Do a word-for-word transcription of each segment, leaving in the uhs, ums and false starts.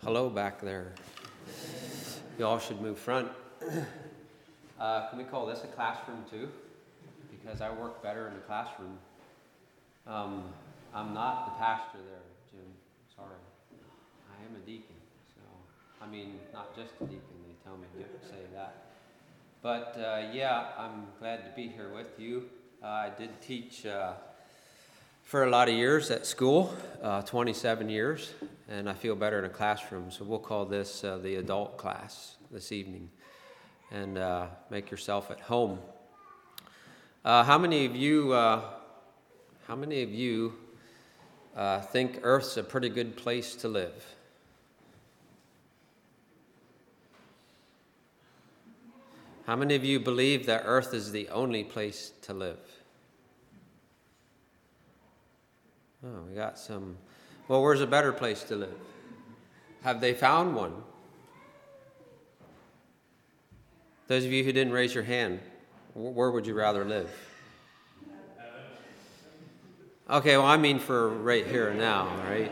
hello back there. You all should move front. Uh, can we call this a classroom too? Because I work better in the classroom. Um, I'm not the pastor there, Jim. Sorry. I am a deacon. So, I mean, not just a deacon. They tell me to say that. But uh, yeah, I'm glad to be here with you. Uh, I did teach uh, for a lot of years at school, uh, twenty-seven years, and I feel better in a classroom. So we'll call this uh, the adult class this evening, and uh, make yourself at home. Uh, how many of you? Uh, how many of you uh, think Earth's a pretty good place to live? How many of you believe that Earth is the only place to live? Oh, we got some. Well, where's a better place to live? Have they found one? Those of you who didn't raise your hand, where would you rather live? Okay, well, I mean for right here and now, right?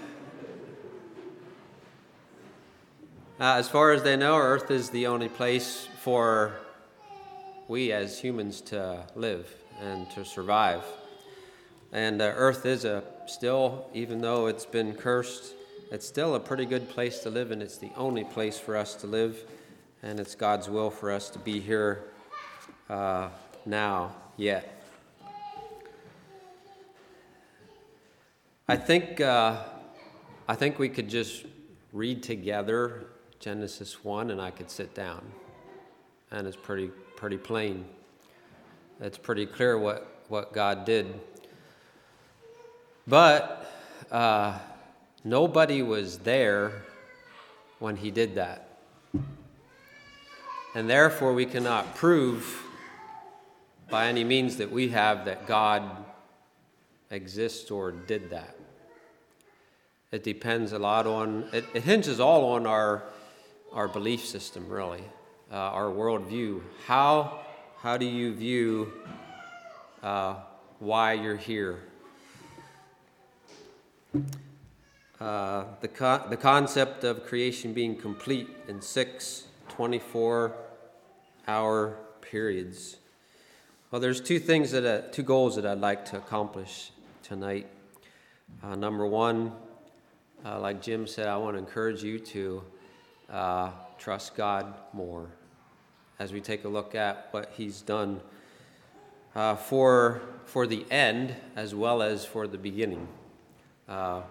Uh, as far as they know, Earth is the only place for we as humans to live and to survive. And uh, Earth is a still, even though it's been cursed, it's still a pretty good place to live, and it's the only place for us to live, and it's God's will for us to be here uh, now, yet. I think uh, I think we could just read together Genesis one, and I could sit down, and it's pretty pretty plain. It's pretty clear what, what God did. But uh, nobody was there when he did that. And therefore we cannot prove by any means that we have that God exists or did that. It depends a lot on, it, it hinges all on our our belief system, really, uh, our worldview. How, how do you view uh, why you're here? Uh, the, co- the concept of creation being complete in six twenty-four hour periods. Well, there's two things that, uh, two goals that I'd like to accomplish tonight. Uh, number one, uh, like Jim said, I want to encourage you to uh, trust God more as we take a look at what He's done uh, for for the end as well as for the beginning. Uh,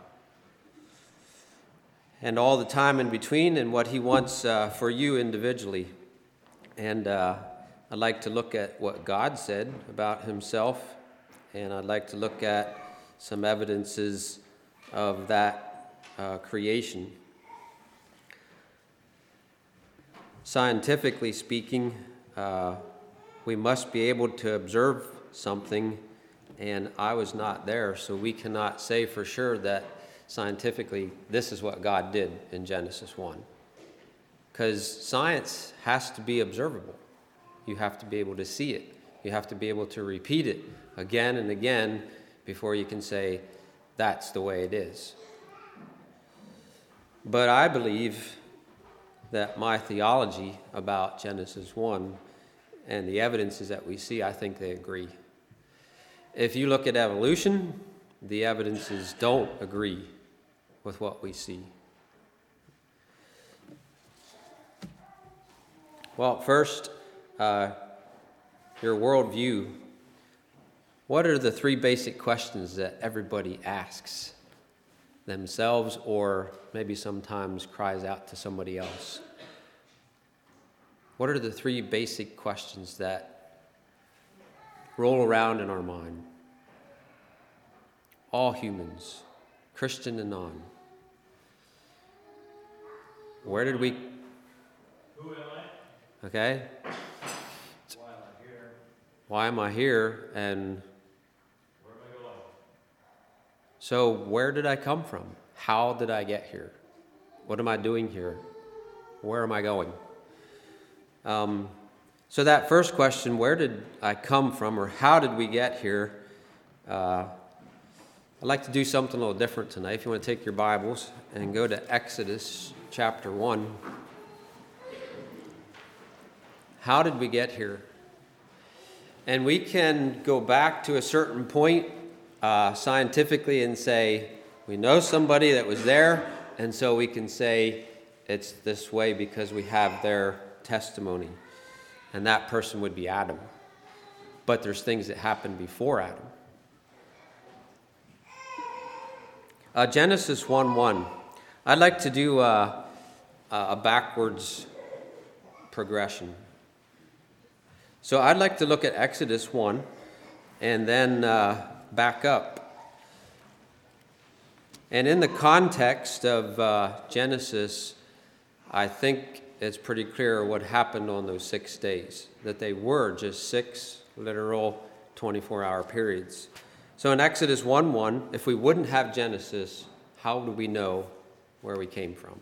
and all the time in between, and what He wants uh, for you individually. And uh, I'd like to look at what God said about Himself, and I'd like to look at some evidences of that uh, creation. Scientifically speaking, uh, we must be able to observe something, and I was not there, so we cannot say for sure that scientifically this is what God did in Genesis one. Because science has to be observable. You have to be able to see it. You have to be able to repeat it again and again before you can say that's the way it is. But I believe that my theology about Genesis one and the evidences that we see, I think they agree. If you look at evolution, the evidences don't agree with what we see. Well, first, uh, your worldview. What are the three basic questions that everybody asks themselves, or maybe sometimes cries out to somebody else? What are the three basic questions that roll around in our mind? All humans, Christian and non. Where did we... Who am I? Okay. Why am I here? Why am I here? And where am I going? So where did I come from? How did I get here? What am I doing here? Where am I going? Um, so that first question, where did I come from, or how did we get here? Uh, I'd like to do something a little different tonight. If you want to take your Bibles and go to Exodus chapter one. How did we get here? And we can go back to a certain point uh, scientifically and say, we know somebody that was there, and so we can say it's this way because we have their testimony. And that person would be Adam. But there's things that happened before Adam. Uh, Genesis one one. I'd like to do uh, a backwards progression. So I'd like to look at Exodus one and then uh, back up. And in the context of uh, Genesis, I think it's pretty clear what happened on those six days, that they were just six literal twenty-four hour periods. So in Exodus one one, if we wouldn't have Genesis, how do we know where we came from?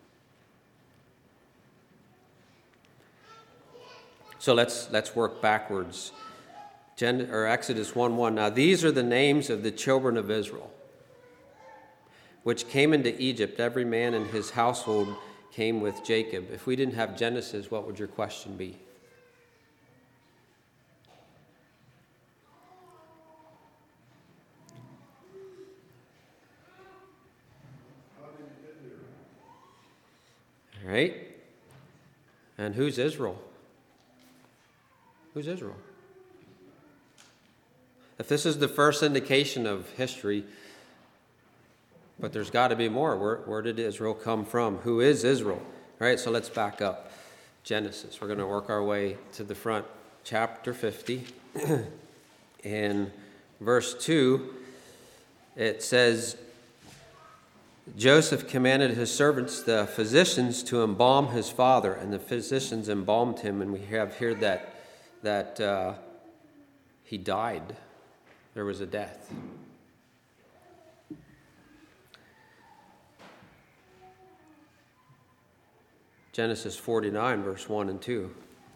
So let's let's work backwards. Gen, or Exodus one one. Now these are the names of the children of Israel, which came into Egypt. Every man in his household came with Jacob. If we didn't have Genesis, what would your question be? All right. And who's Israel? Who's Israel? If this is the first indication of history, but there's got to be more. Where, where did Israel come from? Who is Israel? All right, so let's back up. Genesis. We're going to work our way to the front. Chapter fifty. In verse two, it says, Joseph commanded his servants, the physicians, to embalm his father, and the physicians embalmed him, and we have here that, that uh, he died. There was a death. Genesis forty-nine, verse one and two.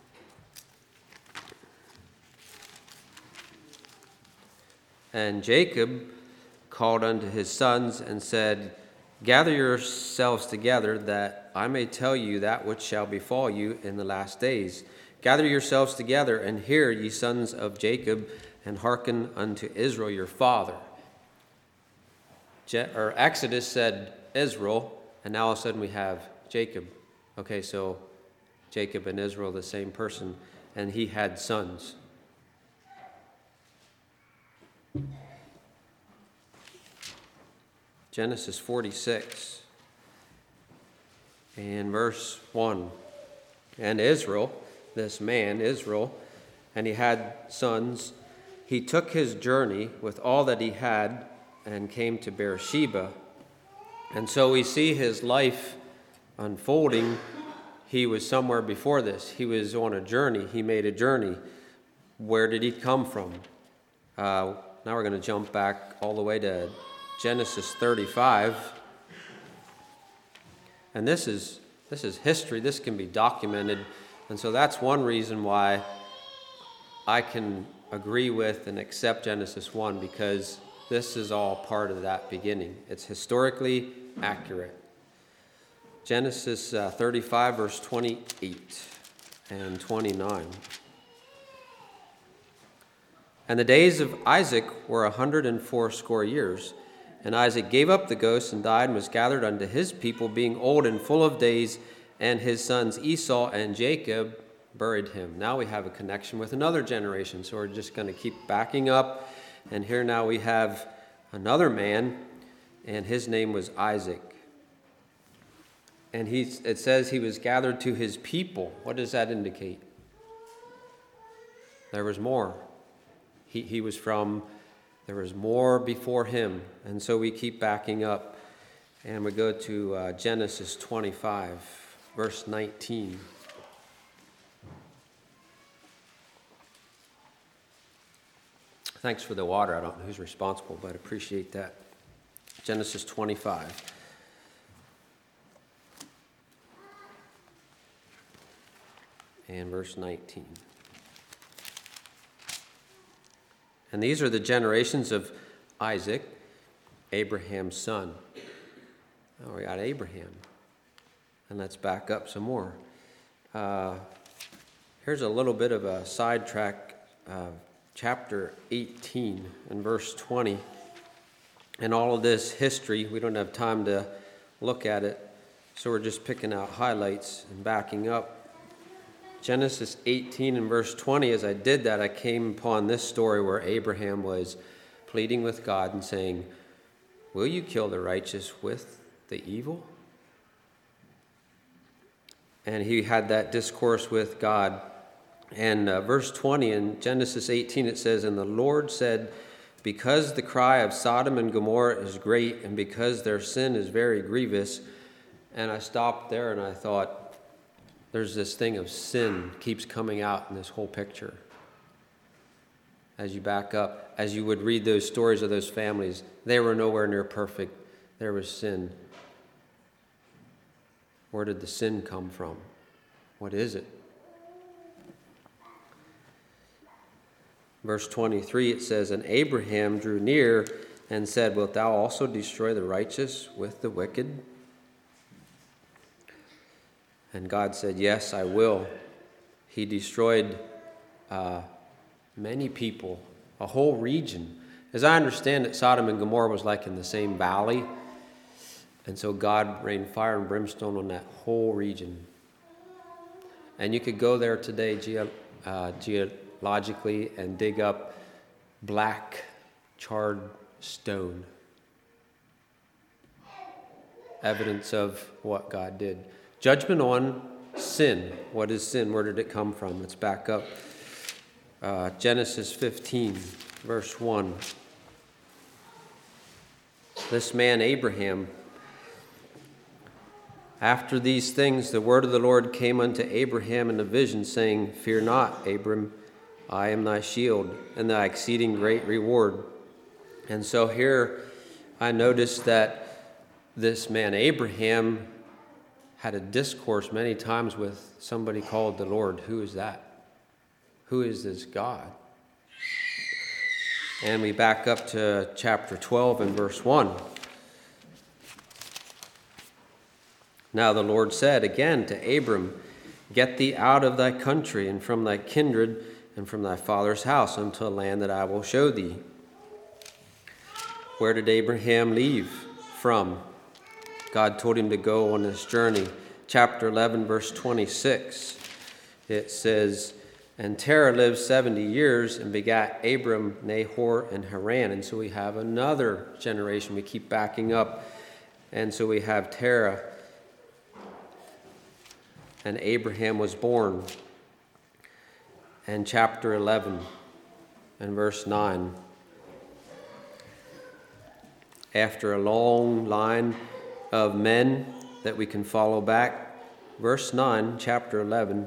And Jacob called unto his sons and said, Gather yourselves together, that I may tell you that which shall befall you in the last days. Gather yourselves together, and hear, ye sons of Jacob, and hearken unto Israel your father. Je- or Exodus said Israel, and now all of a sudden we have Jacob. Okay, so Jacob and Israel, the same person, and he had sons. Genesis forty-six and verse one. And Israel, this man, Israel, and he had sons. He took his journey with all that he had and came to Beersheba. And so we see his life unfolding. He was somewhere before this. He was on a journey. He made a journey. Where did he come from? Uh, now we're going to jump back all the way to Genesis thirty-five. And this is this is history. This can be documented. And so that's one reason why I can agree with and accept Genesis one, because this is all part of that beginning. It's historically accurate. Genesis uh, thirty-five, verse twenty-eight and twenty-nine. And the days of Isaac were a hundred and fourscore years. And Isaac gave up the ghost and died, and was gathered unto his people, being old and full of days, and his sons Esau and Jacob buried him. Now we have a connection with another generation, so we're just going to keep backing up. And here now we have another man, and his name was Isaac. And he, it says he was gathered to his people. What does that indicate? There was more. He, he was from... There was more before him. And so we keep backing up. And we go to uh, Genesis twenty-five, verse nineteen. Thanks for the water. I don't know who's responsible, but I appreciate that. Genesis twenty-five. And verse nineteen. And these are the generations of Isaac. Abraham's son. Oh, we got Abraham. And let's back up some more. Uh, here's a little bit of a sidetrack. Uh, chapter eighteen and verse twenty. And all of this history, we don't have time to look at it, so we're just picking out highlights and backing up. Genesis eighteen and verse twenty, as I did that, I came upon this story where Abraham was pleading with God and saying, will you kill the righteous with the evil? And he had that discourse with God. And uh, verse twenty in Genesis eighteen, it says, and the Lord said, because the cry of Sodom and Gomorrah is great, and because their sin is very grievous. And I stopped there and I thought, there's this thing of sin keeps coming out in this whole picture. As you back up, as you would read those stories of those families, they were nowhere near perfect. There was sin. Where did the sin come from? What is it? Verse twenty-three, it says, and Abraham drew near and said, wilt thou also destroy the righteous with the wicked? And God said, yes, I will. He destroyed uh, many people, a whole region. As I understand it, Sodom and Gomorrah was like in the same valley. And so God rained fire and brimstone on that whole region. And you could go there today ge- uh, geologically and dig up black charred stone. Evidence of what God did. Judgment on sin. What is sin? Where did it come from? Let's back up. Uh, Genesis fifteen, verse one. This man Abraham, after these things, the word of the Lord came unto Abraham in a vision, saying, fear not, Abram, I am thy shield, and thy exceeding great reward. And so here I noticed that this man Abraham had a discourse many times with somebody called the Lord. Who is that? Who is this God? And we back up to chapter twelve and verse one. Now the Lord said again to Abram, get thee out of thy country and from thy kindred and from thy father's house unto a land that I will show thee. Where did Abraham leave from? God told him to go on this journey. Chapter eleven, verse twenty-six, it says, and Terah lived seventy years and begat Abram, Nahor, and Haran. And so we have another generation. We keep backing up. And so we have Terah, and Abraham was born. And chapter eleven and verse nine. After a long line of men that we can follow back, verse nine, chapter eleven,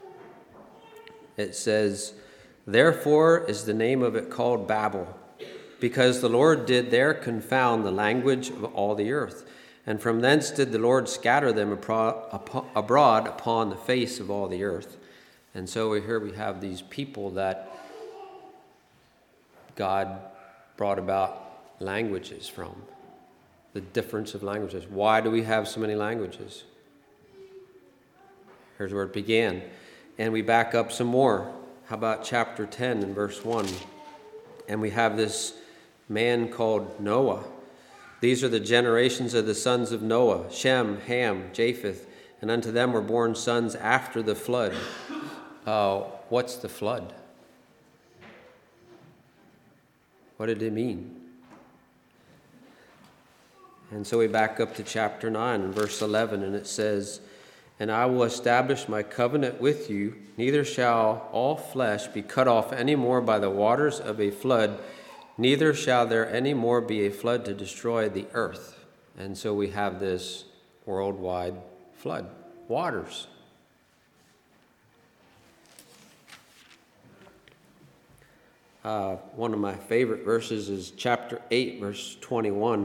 it says, therefore is the name of it called Babel, because the Lord did there confound the language of all the earth. And from thence did the Lord scatter them abroad upon the face of all the earth. And so here we have these people that God brought about languages from. The difference of languages. Why do we have so many languages? Here's where it began. And we back up some more. How about chapter ten and verse one? And we have this man called Noah. These are the generations of the sons of Noah, Shem, Ham, Japheth, and unto them were born sons after the flood. Uh, what's the flood? What did it mean? And so we back up to chapter nine and verse eleven, and it says, and I will establish my covenant with you, neither shall all flesh be cut off any more by the waters of a flood, neither shall there any more be a flood to destroy the earth. And so we have this worldwide flood, waters. Uh, one of my favorite verses is chapter eight, verse twenty-one.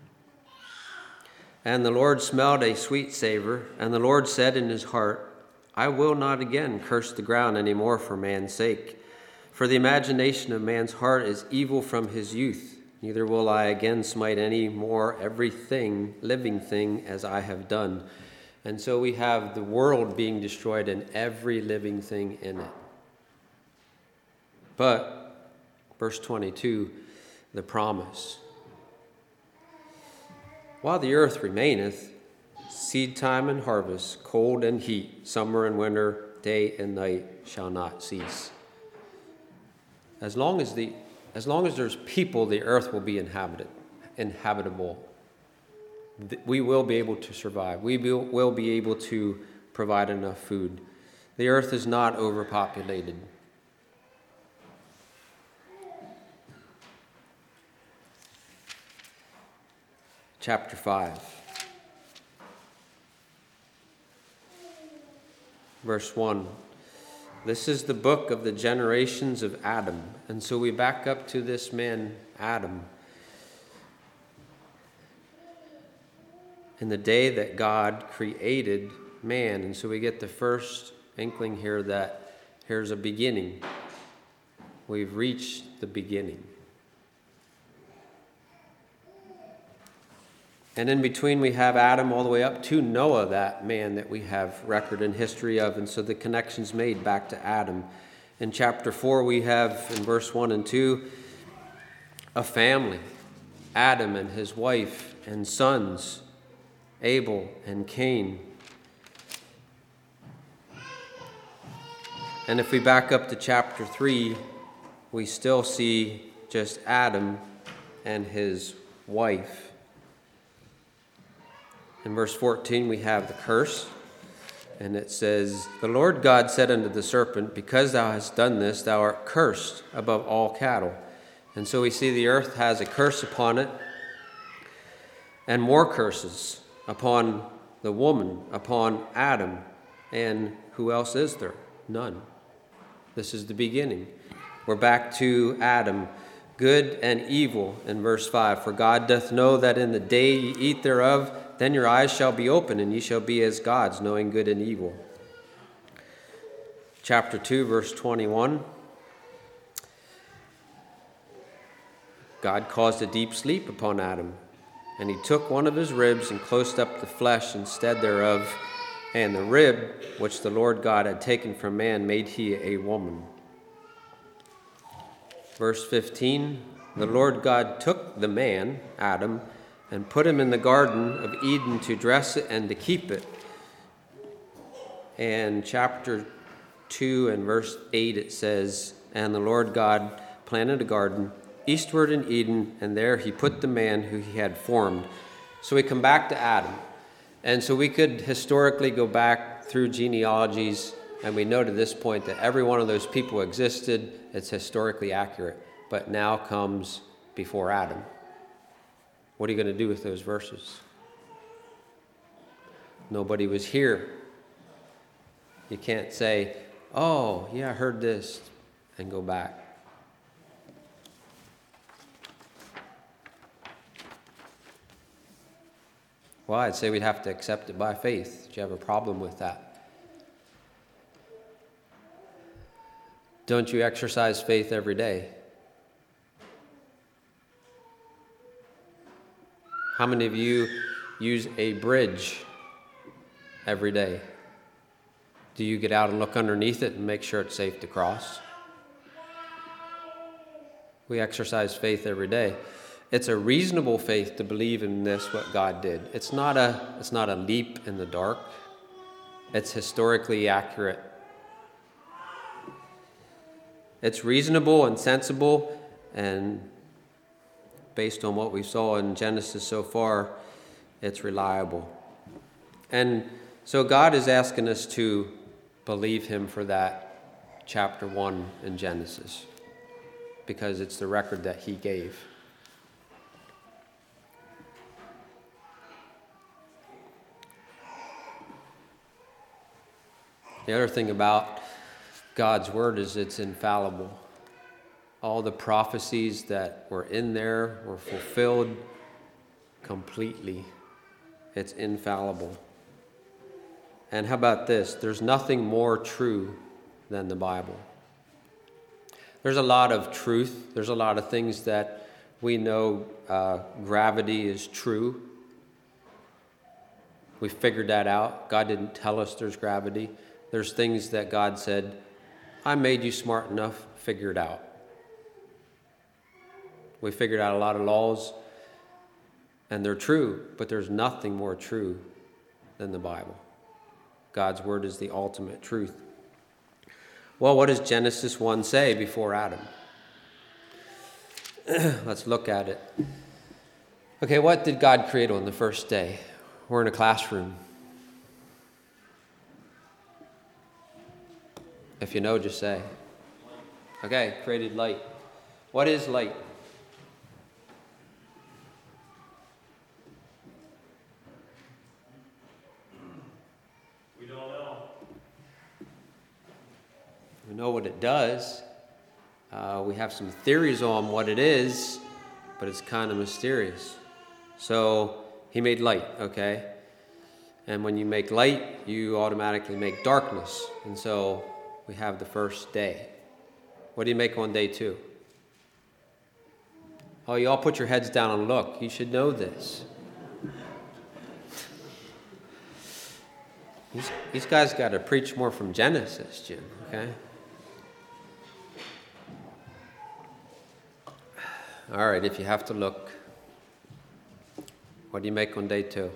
And the Lord smelled a sweet savor, and the Lord said in his heart, I will not again curse the ground any more for man's sake. For the imagination of man's heart is evil from his youth. Neither will I again smite any more every thing, living thing, as I have done. And so we have the world being destroyed and every living thing in it. But, verse twenty-two, the promise. While the earth remaineth, seed time and harvest, cold and heat, summer and winter, day and night shall not cease. As long as the as long as there's people, the earth will be inhabited, inhabitable. We will be able to survive. We will, will be able to provide enough food. The earth is not overpopulated. Chapter five. Verse one. This is the book of the generations of Adam. And so we back up to this man, Adam. In the day that God created man. And so we get the first inkling here that here's a beginning. We've reached the beginning. And in between we have Adam all the way up to Noah, that man that we have record and history of. And so the connection's made back to Adam. In chapter four we have, in verse one and two, a family. Adam and his wife and sons, Abel and Cain. And if we back up to chapter three, we still see just Adam and his wife. In verse fourteen, we have the curse, and it says, "The Lord God said unto the serpent, Because thou hast done this, thou art cursed above all cattle." And so we see the earth has a curse upon it, and more curses upon the woman, upon Adam, and who else is there? None. This is the beginning. We're back to Adam, good and evil, in verse five. "For God doth know that in the day ye eat thereof, then your eyes shall be open, and ye shall be as gods, knowing good and evil." Chapter two, verse twenty-one. God caused a deep sleep upon Adam, and he took one of his ribs and closed up the flesh instead thereof, and the rib which the Lord God had taken from man made he a woman. Verse fifteen. "The Lord God took the man, Adam, and put him in the Garden of Eden to dress it and to keep it." And chapter two and verse eight, it says, "And the Lord God planted a garden eastward in Eden, and there he put the man who he had formed." So we come back to Adam. And so we could historically go back through genealogies, and we know to this point that every one of those people existed. It's historically accurate. But now comes before Adam. What are you going to do with those verses? Nobody was here. You can't say, "Oh, yeah, I heard this," and go back. Well, I'd say we'd have to accept it by faith. Do you have a problem with that? Don't you exercise faith every day? How many of you use a bridge every day? Do you get out and look underneath it and make sure it's safe to cross? We exercise faith every day. It's a reasonable faith to believe in this, what God did. It's not a, it's not a leap in the dark. It's historically accurate. It's reasonable and sensible, and based on what we saw in Genesis so far, it's reliable. And so God is asking us to believe him for that chapter one in Genesis, because it's the record that he gave. The other thing about God's word is it's infallible. All the prophecies that were in there were fulfilled completely. It's infallible. And how about this? There's nothing more true than the Bible. There's a lot of truth. There's a lot of things that we know. Uh, gravity is true. We figured that out. God didn't tell us there's gravity. There's things that God said, I made you smart enough, figure it out. We figured out a lot of laws, and they're true, but there's nothing more true than the Bible. God's word is the ultimate truth. Well, what does Genesis one say before Adam? Let's look at it. Okay, what did God create on the first day? We're in a classroom. If you know, just say. Okay, created light. What is light? We don't know. We know what it does. Uh, we have some theories on what it is, but it's kind of mysterious. So he made light, okay? And when you make light, you automatically make darkness. And so we have the first day. What do you make on day two? Oh, you all put your heads down and look. You should know this. These, these guys got to preach more from Genesis, Jim, okay? All right, if you have to look, what do you make on day two?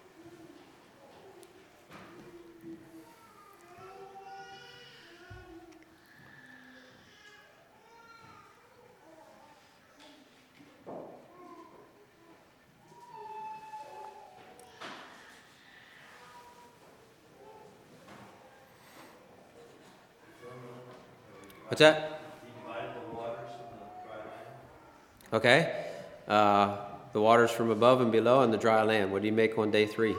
What's that? Okay. Uh, the waters from above and below and the dry land. What do you make on day three?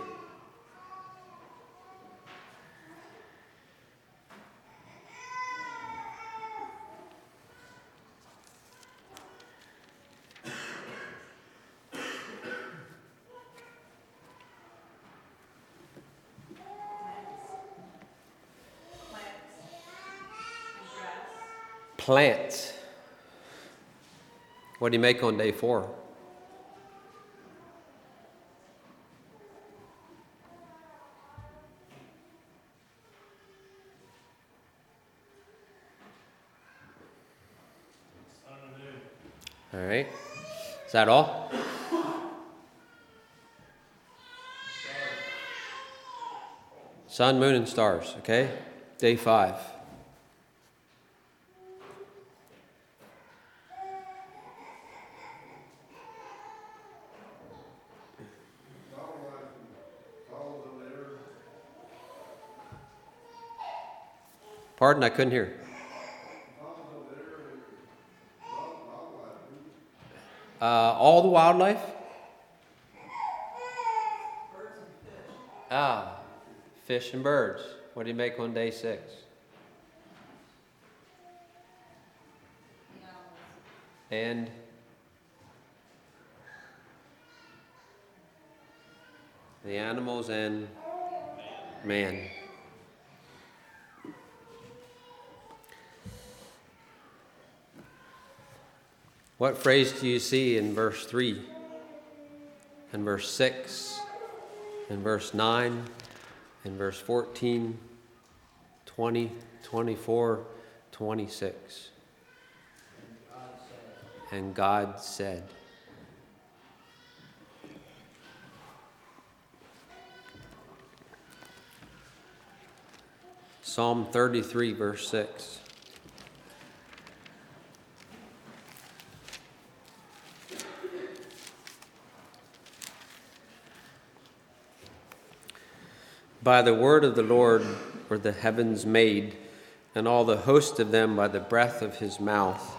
Plants. What do you make on day four? All right. Is that all? Sun, moon, and stars. Okay. Day five. Pardon, I couldn't hear. Uh, all the wildlife? Ah, fish and birds. What do you make on day six? And the animals and man. What phrase do you see in verse three, and verse six, and verse nine, and verse fourteen, twenty, twenty-four, twenty-six? And God said. Psalm thirty-three, verse six. By the word of the Lord were the heavens made, and all the host of them by the breath of his mouth.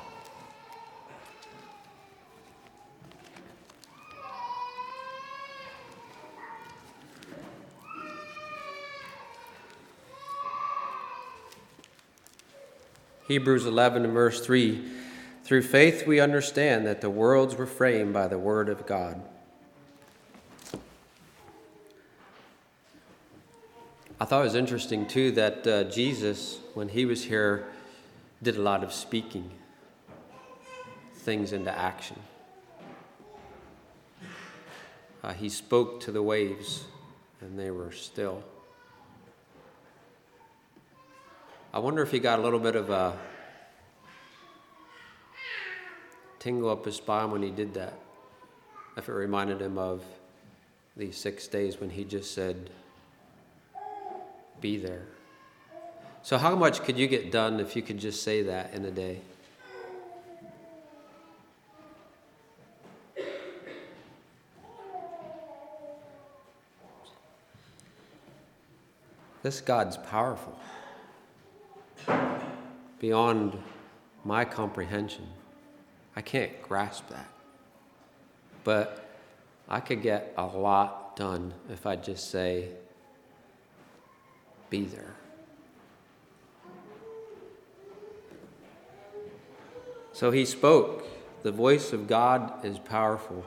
Hebrews eleven and verse three. Through faith we understand that the worlds were framed by the word of God. I thought it was interesting, too, that uh, Jesus, when he was here, did a lot of speaking things into action. Uh, he spoke to the waves, and they were still. I wonder if he got a little bit of a tingle up his spine when he did that. If it reminded him of these six days when he just said, be there. So how much could you get done if you could just say that in a day? This God's powerful, beyond my comprehension. I can't grasp that. But I could get a lot done if I just say, be there. So he spoke. The voice of God is powerful.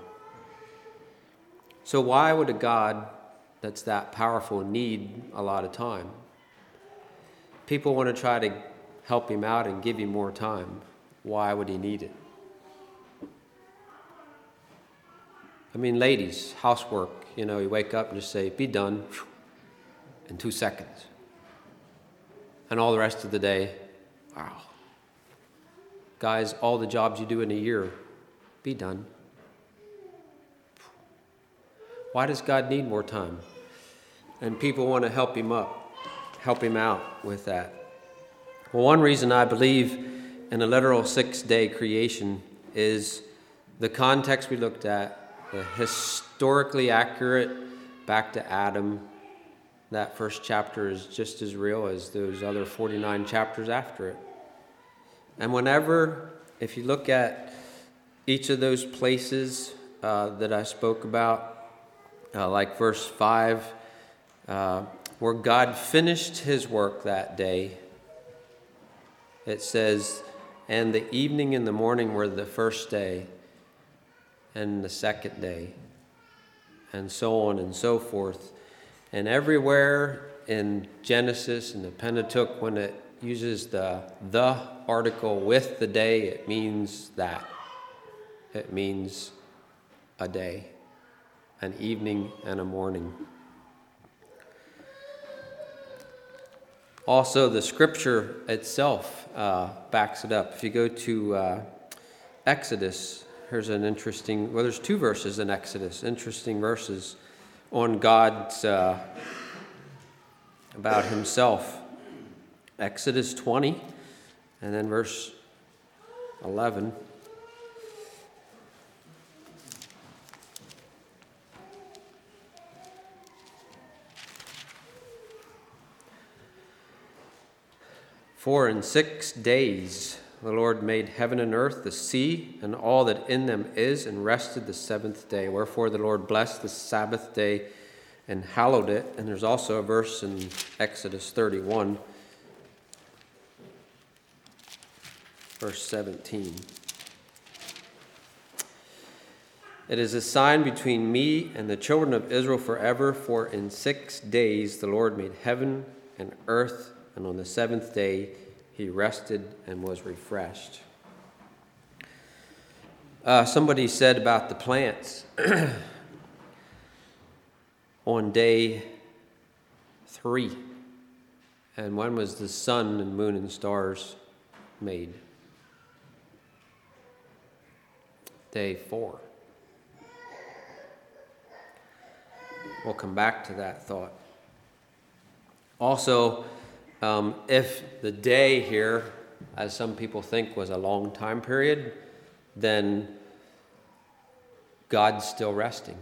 So why would a God that's that powerful need a lot of time? People want to try to help him out and give him more time. Why would he need it? I mean, ladies, housework, you know, you wake up and just say, be done in two seconds. And all the rest of the day, wow. Guys, all the jobs you do in a year, be done. Why does God need more time? And people want to help him up, help him out with that. Well, one reason I believe in a literal six-day creation is the context we looked at, the historically accurate back to Adam. That first chapter is just as real as those other forty-nine chapters after it. And whenever, if you look at each of those places uh, that I spoke about, uh, like verse five, uh, where God finished his work that day, it says, and the evening and the morning were the first day, and the second day, and so on and so forth. And everywhere in Genesis and the Pentateuch, when it uses the the article with the day, it means that. It means a day, an evening and a morning. Also, the scripture itself uh, backs it up. If you go to uh, Exodus, here's an interesting, well, there's two verses in Exodus, interesting verses on God's, uh, about himself. Exodus twenty, and then verse eleven. For in six days the Lord made heaven and earth, the sea, and all that in them is, and rested the seventh day. Wherefore the Lord blessed the Sabbath day and hallowed it. And there's also a verse in Exodus thirty-one, verse seventeen. It is a sign between me and the children of Israel forever, for in six days the Lord made heaven and earth, and on the seventh day he rested and was refreshed. Uh, somebody said about the plants, on day three, and when was the sun and moon and stars made? Day four. We'll come back to that thought. Also, um, if the day here, as some people think, was a long time period, then God's still resting.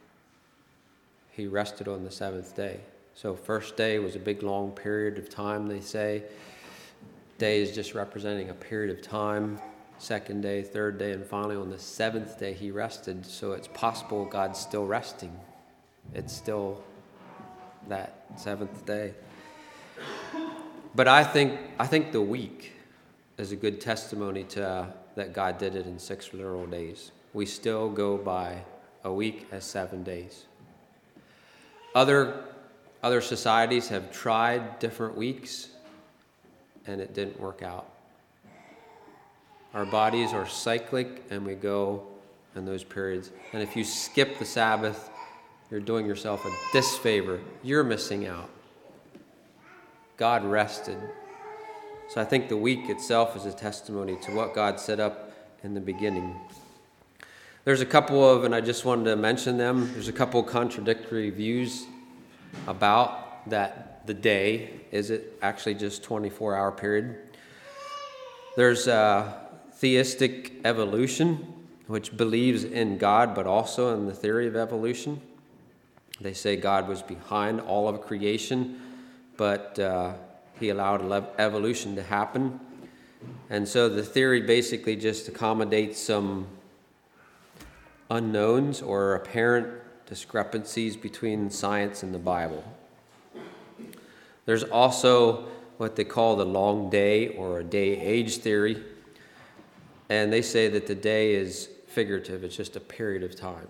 He rested on the seventh day. So first day was a big long period of time, they say. Day is just representing a period of time. Second day, third day, and finally on the seventh day he rested. So it's possible God's still resting. It's still that seventh day. But I think I think the week is a good testimony to uh, that God did it in six literal days. We still go by a week as seven days. Other Other societies have tried different weeks, and it didn't work out. Our bodies are cyclic, and we go in those periods. And if you skip the Sabbath, you're doing yourself a disfavor. You're missing out. God rested. So I think the week itself is a testimony to what God set up in the beginning. There's a couple of, and I just wanted to mention them, there's a couple of contradictory views about that the day. Is it actually just twenty-four hour period? There's a theistic evolution, which believes in God, but also in the theory of evolution. They say God was behind all of creation, but uh, he allowed evolution to happen. And so the theory basically just accommodates some unknowns or apparent discrepancies between science and the Bible. There's also what they call the long day or a day-age theory. And they say that the day is figurative. It's just a period of time.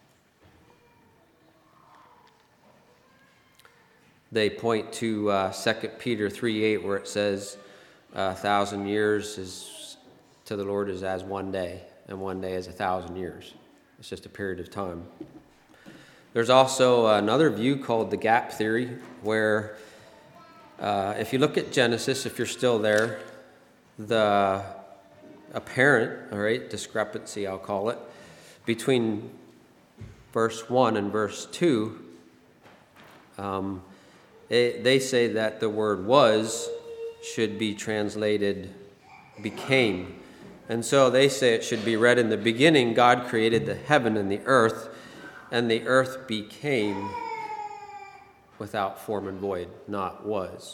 They point to uh, Second Peter three eight where it says a thousand years is to the Lord is as one day, and one day is a thousand years. It's just a period of time. There's also another view called the gap theory, where uh, if you look at Genesis, if you're still there, the apparent, all right, discrepancy, I'll call it, between verse one and verse two, um, it, they say that the word was should be translated became. And so they say it should be read, in the beginning God created the heaven and the earth, and the earth became without form and void, not was.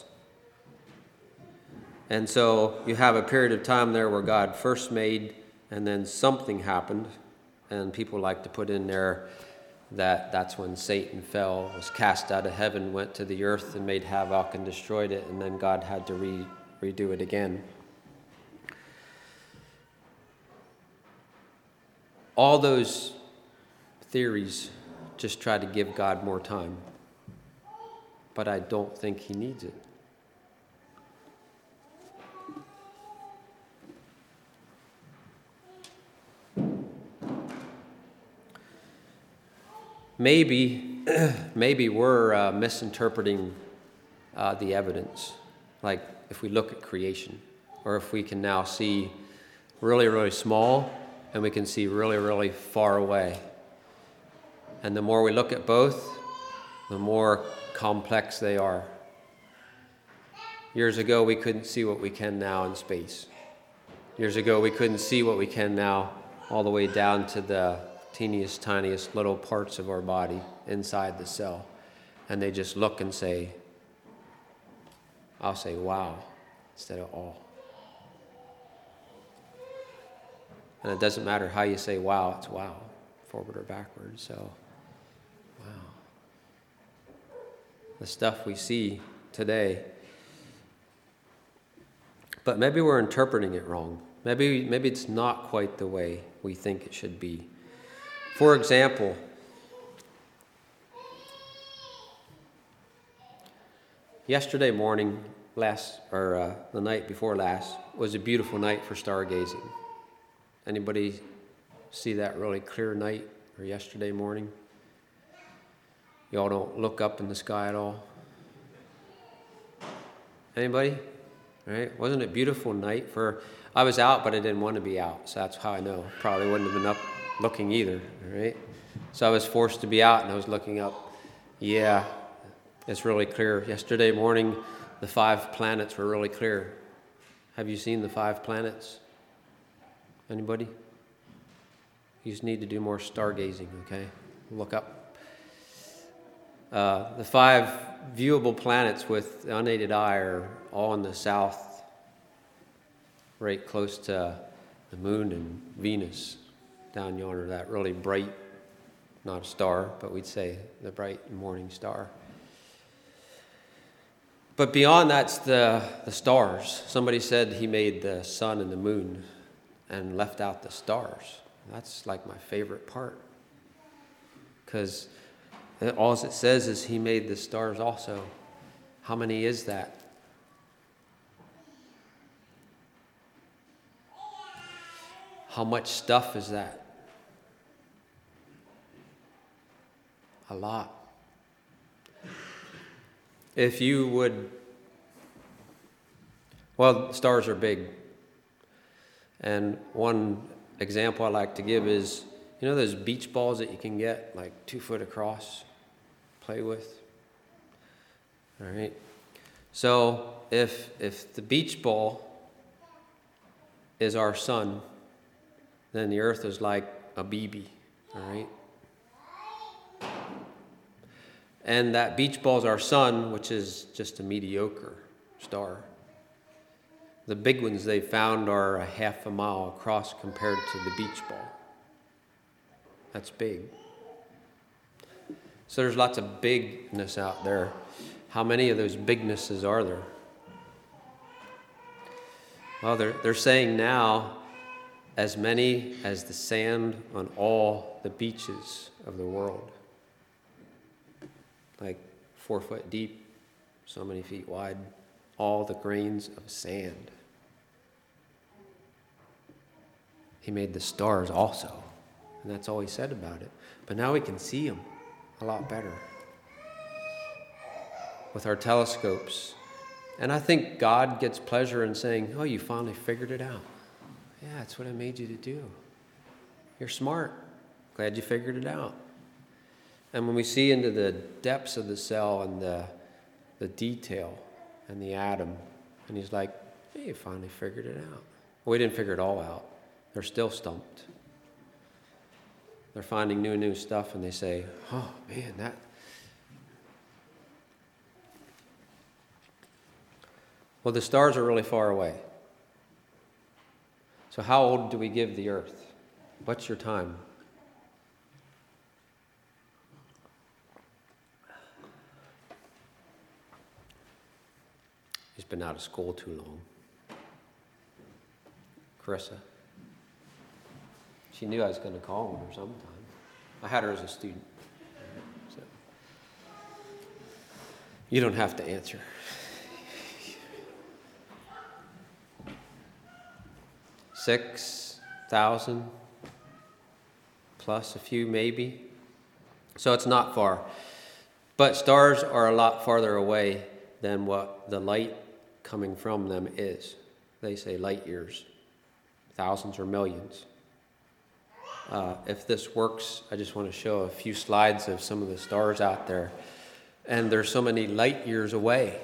And so you have a period of time there where God first made, and then something happened, and people like to put in there that that's when Satan fell, was cast out of heaven, went to the earth and made havoc and destroyed it, and then God had to re- redo it again. All those theories just try to give God more time, but I don't think he needs it. Maybe, maybe we're uh, misinterpreting uh, the evidence. Like if we look at creation, or if we can now see really, really small, and we can see really, really far away. And the more we look at both, the more complex they are. Years ago, we couldn't see what we can now in space. Years ago, we couldn't see what we can now all the way down to the teeniest, tiniest little parts of our body inside the cell. And they just look and say, I'll say, wow, instead of all. And it doesn't matter how you say wow, it's wow, forward or backward. So, wow. The stuff we see today. But maybe we're interpreting it wrong. Maybe, maybe it's not quite the way we think it should be. For example, yesterday morning, last or uh, the night before last, was a beautiful night for stargazing. Anybody see that really clear night or yesterday morning? Y'all don't look up in the sky at all? Anybody? Right? Wasn't it a beautiful night for? I was out, but I didn't want to be out, so that's how I know. Probably wouldn't have been up looking either. Right? So I was forced to be out, and I was looking up. Yeah, it's really clear. Yesterday morning, the five planets were really clear. Have you seen the five planets? Anybody? You just need to do more stargazing, okay? Look up. Uh, the five viewable planets with the unaided eye are all in the south, right close to the moon and Venus down yonder, that really bright, not a star, but we'd say the bright morning star. But beyond that's the, the stars. Somebody said he made the sun and the moon and left out the stars. That's like my favorite part. Because All it says is he made the stars also. How many is that? How much stuff is that? A lot. If you would, well, stars are big. And one example I like to give is, you know those beach balls that you can get like two foot across, play with? All right. So if if the beach ball is our sun, then the earth is like a B B, all right? And that beach ball is our sun, which is just a mediocre star. The big ones they found are a half a mile across compared to the beach ball. That's big. So there's lots of bigness out there. How many of those bignesses are there? Well, they're, they're saying now as many as the sand on all the beaches of the world. Like four foot deep, so many feet wide, all the grains of sand. He made the stars also, and that's all he said about it. But now we can see them a lot better with our telescopes. And I think God gets pleasure in saying, oh, you finally figured it out. Yeah, that's what I made you to do. You're smart. Glad you figured it out. And when we see into the depths of the cell and the, the detail and the atom, and he's like, hey, you finally figured it out. Well, we didn't figure it all out. They're still stumped. They're finding new and new stuff, and they say, oh, man, that... Well, the stars are really far away. So how old do we give the earth? What's your time? He's been out of school too long. Carissa. She knew I was going to call on her sometime. I had her as a student. So. You don't have to answer. Six thousand plus a few maybe. So it's not far. But stars are a lot farther away than what the light coming from them is. They say light years, thousands or millions. Uh, if this works, I just want to show a few slides of some of the stars out there. And there's so many light years away.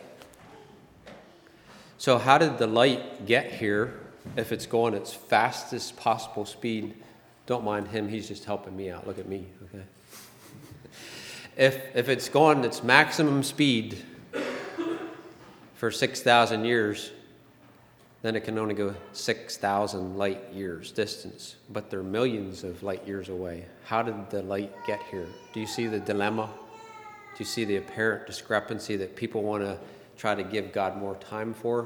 So how did the light get here if it's going its fastest possible speed? Don't mind him, he's just helping me out. Look at me, okay? If, if it's going its maximum speed for six thousand years, then it can only go six thousand light years distance. But they're millions of light years away. How did the light get here? Do you see the dilemma? Do you see the apparent discrepancy that people want to try to give God more time for?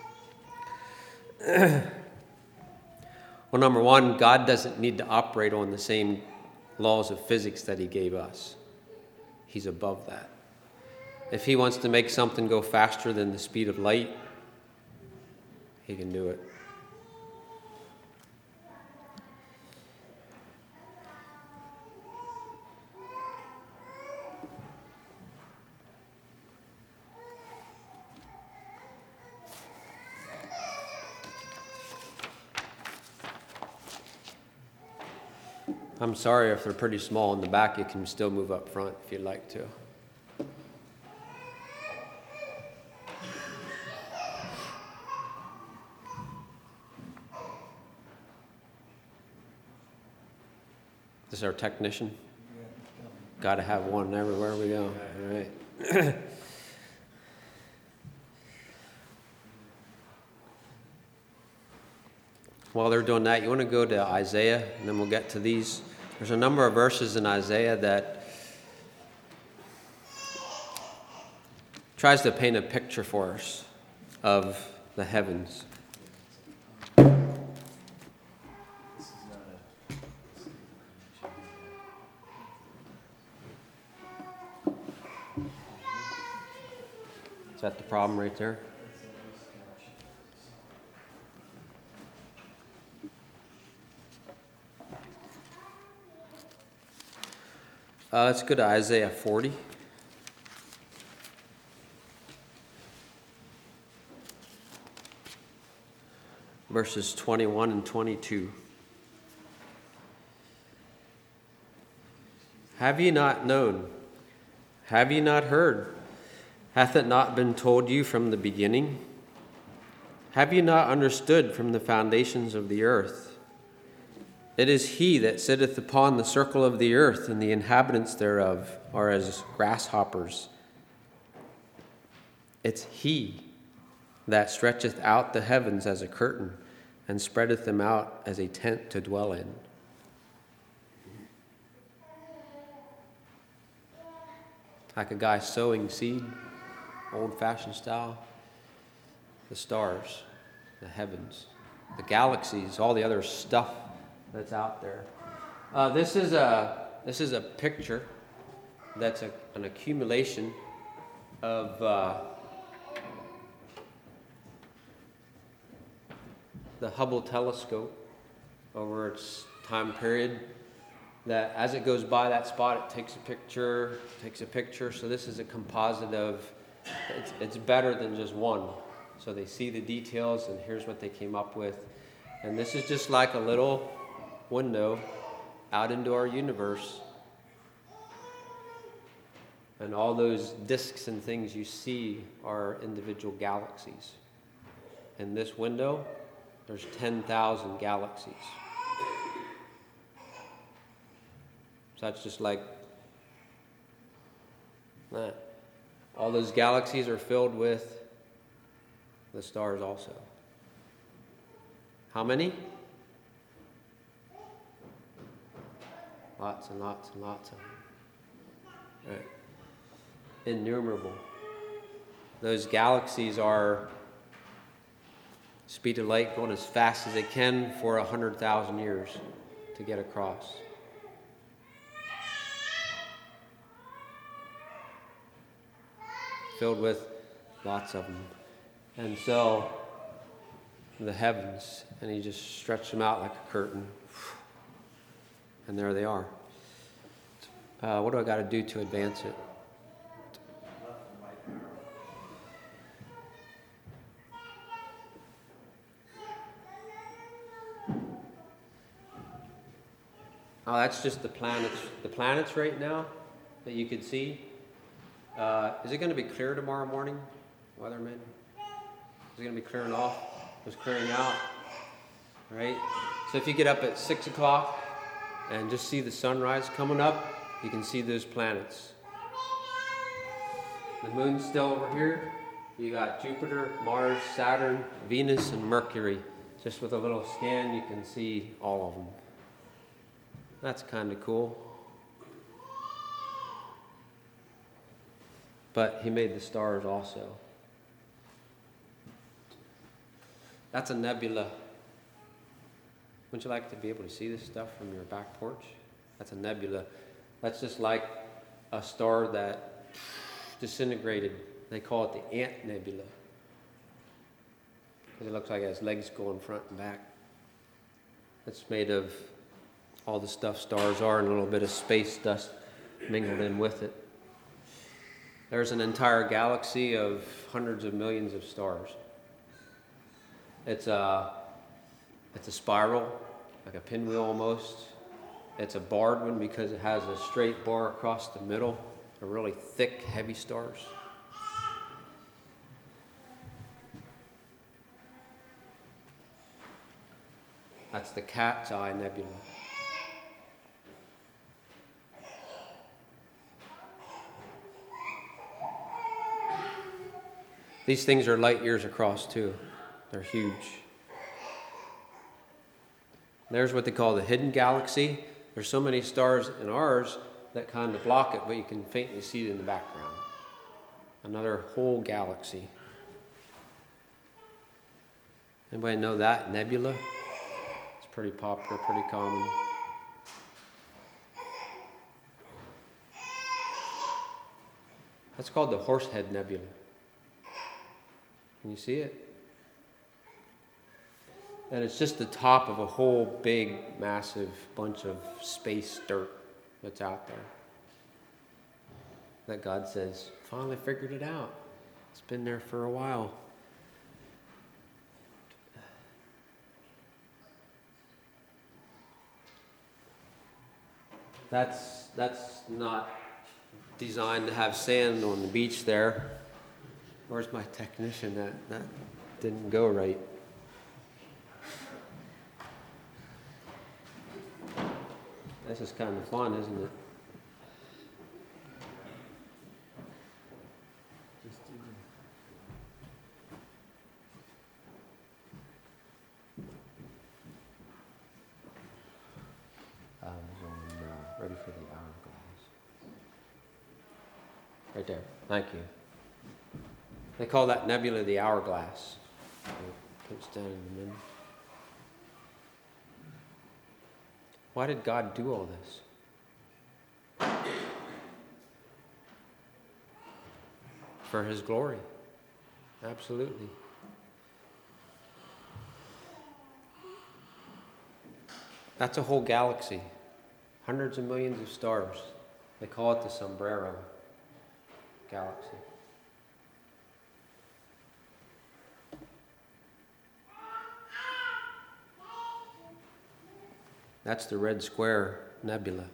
Well, number one, God doesn't need to operate on the same laws of physics that he gave us. He's above that. If he wants to make something go faster than the speed of light, he can do it. I'm sorry if they're pretty small in the back, you can still move up front if you'd like to. This is our technician. Got to have one everywhere we go. All right. While they're doing that, you want to go to Isaiah, and then we'll get to these. There's a number of verses in Isaiah that tries to paint a picture for us of the heavens. Is that the problem right there? Uh, let's go to Isaiah forty. Verses twenty-one and twenty-two. Have ye not known? Have ye not heard? Hath it not been told you from the beginning? Have ye not understood from the foundations of the earth? It is he that sitteth upon the circle of the earth, and the inhabitants thereof are as grasshoppers. It's he that stretcheth out the heavens as a curtain, and spreadeth them out as a tent to dwell in. Like a guy sowing seed, old-fashioned style. The stars, the heavens, the galaxies, all the other stuff that's out there. Uh, this is a this is a picture that's a, an accumulation of uh, the Hubble telescope over its time period. That as it goes by that spot, it takes a picture, takes a picture. So this is a composite of. It's, it's better than just one. So they see the details, and here's what they came up with. And this is just like a little window out into our universe. And all those disks and things you see are individual galaxies. In this window, there's ten thousand galaxies. So that's just like that. All those galaxies are filled with the stars also. How many? Lots and lots and lots of them. Right. Innumerable. Those galaxies are speed of light, going as fast as they can for a hundred thousand years to get across. Filled with lots of them. And so, the heavens, and he just stretched them out like a curtain. And there they are. Uh, what do I got to do to advance it? Oh, that's just the planets. The planets right now that you could see. Uh, is it going to be clear tomorrow morning, weatherman? Is it going to be clearing off? It was clearing out, right? So if you get up at six o'clock and just see the sunrise coming up, you can see those planets. The moon's still over here. You got Jupiter, Mars, Saturn, Venus, and Mercury. Just with a little scan, you can see all of them. That's kind of cool. But he made the stars also. That's a nebula. Wouldn't you like to be able to see this stuff from your back porch? That's a nebula. That's just like a star that disintegrated. They call it the Ant Nebula. Because it looks like it has legs going front and back. It's made of all the stuff stars are and a little bit of space dust mingled in with it. There's an entire galaxy of hundreds of millions of stars. It's a, it's a spiral, like a pinwheel almost. It's a barred one because it has a straight bar across the middle. They're really thick, heavy stars. That's the Cat's Eye Nebula. These things are light years across too. They're huge. There's what they call the hidden galaxy. There's so many stars in ours that kind of block it, but you can faintly see it in the background. Another whole galaxy. Anybody know that nebula? It's pretty popular, pretty common. That's called the Horsehead Nebula. Can you see it? And it's just the top of a whole big, massive bunch of space dirt that's out there. That God says, finally figured it out. It's been there for a while. That's, that's not designed to have sand on the beach there. Where's my technician? That, that didn't go right. This is kind of fun, isn't it? I was on, uh, ready for the hourglass. Right there. Thank you. They call that nebula the hourglass. It puts down in the middle. Why did God do all this? For His glory. Absolutely. That's a whole galaxy. Hundreds of millions of stars. They call it the Sombrero Galaxy. That's the Red Square Nebula.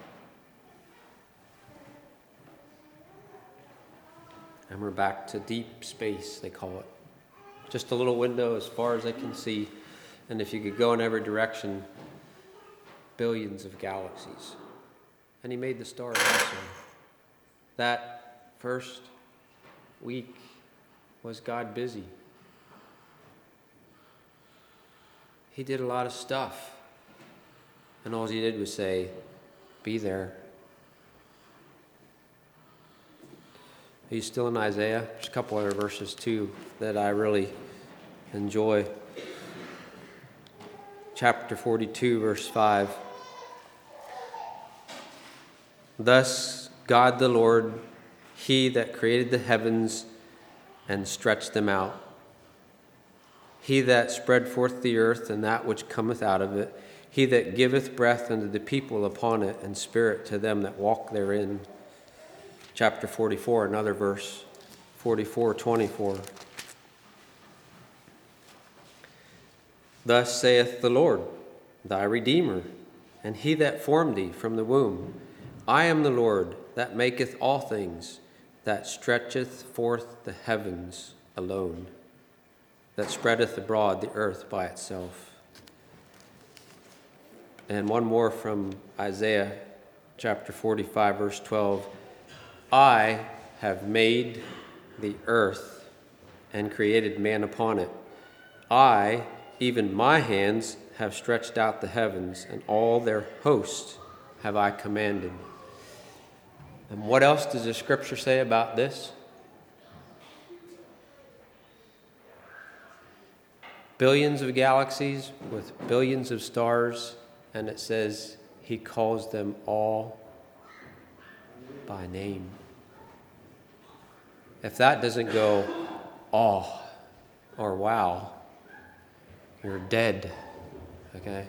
And we're back to deep space, they call it. Just a little window as far as they can see. And if you could go in every direction, billions of galaxies. And He made the stars also. That first week was God busy. He did a lot of stuff. And all He did was say, be there. Are you still in Isaiah? There's a couple other verses too that I really enjoy. Chapter forty-two, verse five. Thus God the Lord, He that created the heavens and stretched them out, He that spread forth the earth and that which cometh out of it, He that giveth breath unto the people upon it, and spirit to them that walk therein. Chapter forty-four, another verse, forty-four twenty-four. Thus saith the Lord, thy Redeemer, and He that formed thee from the womb. I am the Lord that maketh all things, that stretcheth forth the heavens alone, that spreadeth abroad the earth by itself. And one more from Isaiah chapter forty-five, verse twelve. I have made the earth and created man upon it. I, even my hands, have stretched out the heavens, and all their hosts have I commanded. And what else does the scripture say about this? Billions of galaxies with billions of stars. And it says He calls them all by name. If that doesn't go awe or wow, you're dead, okay?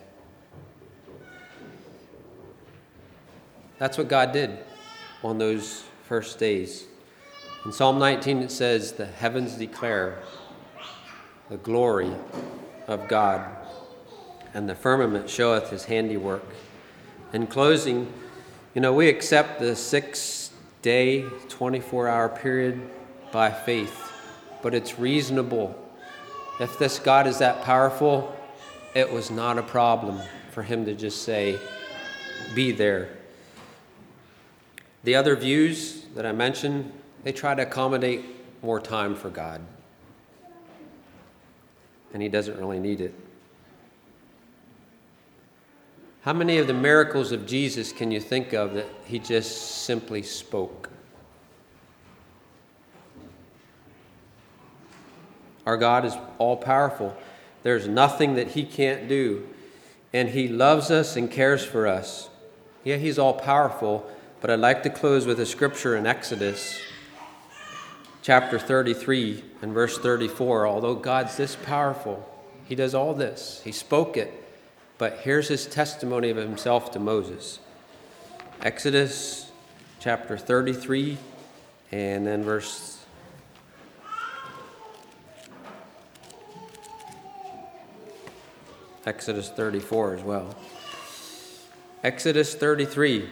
That's what God did on those first days. In Psalm nineteen it says, the heavens declare the glory of God, and the firmament showeth His handiwork. In closing, you know, we accept the six-day, twenty-four hour period by faith, but it's reasonable. If this God is that powerful, it was not a problem for Him to just say, be there. The other views that I mentioned, they try to accommodate more time for God, and He doesn't really need it. How many of the miracles of Jesus can you think of that He just simply spoke? Our God is all-powerful. There's nothing that He can't do. And He loves us and cares for us. Yeah, He's all-powerful, but I'd like to close with a scripture in Exodus chapter thirty-three and verse thirty-four. Although God's this powerful, he does all this. He spoke it. But here's his testimony of himself to Moses. Exodus chapter thirty-three and then verse Exodus thirty-four as well. Exodus thirty-three,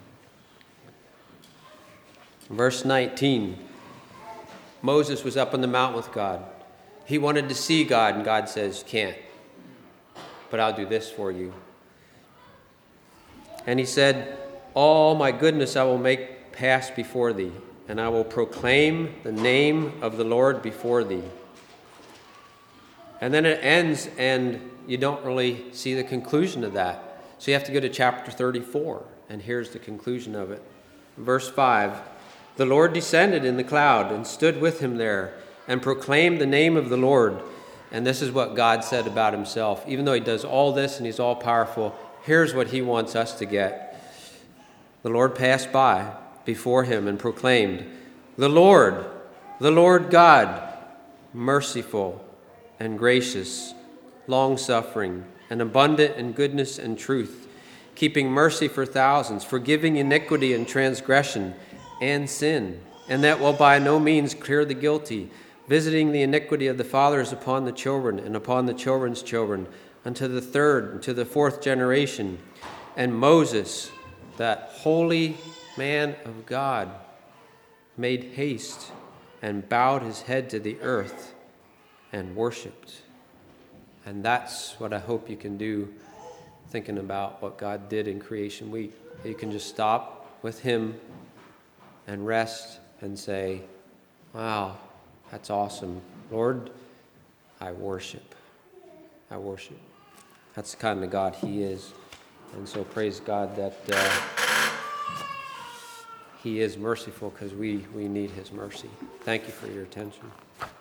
verse nineteen. Moses was up on the mountain with God. He wanted to see God, and God says, "Can't, but I'll do this for you." And he said, "All my goodness I will make pass before thee, and I will proclaim the name of the Lord before thee." And then it ends, and you don't really see the conclusion of that. So you have to go to chapter thirty-four, and here's the conclusion of it. Verse five, "The Lord descended in the cloud and stood with him there and proclaimed the name of the Lord." And this is what God said about himself. Even though he does all this and he's all powerful, here's what he wants us to get. "The Lord passed by before him and proclaimed, 'The Lord, the Lord God, merciful and gracious, long-suffering, and abundant in goodness and truth, keeping mercy for thousands, forgiving iniquity and transgression and sin, and that will by no means clear the guilty, visiting the iniquity of the fathers upon the children and upon the children's children, unto the third and to the fourth generation.' And Moses, that holy man of God, made haste and bowed his head to the earth and worshipped." And that's what I hope you can do, thinking about what God did in Creation Week. You can just stop with him and rest and say, "Wow, that's awesome. Lord, I worship. I worship." That's the kind of God he is. And so praise God that uh, he is merciful, because we, we need his mercy. Thank you for your attention.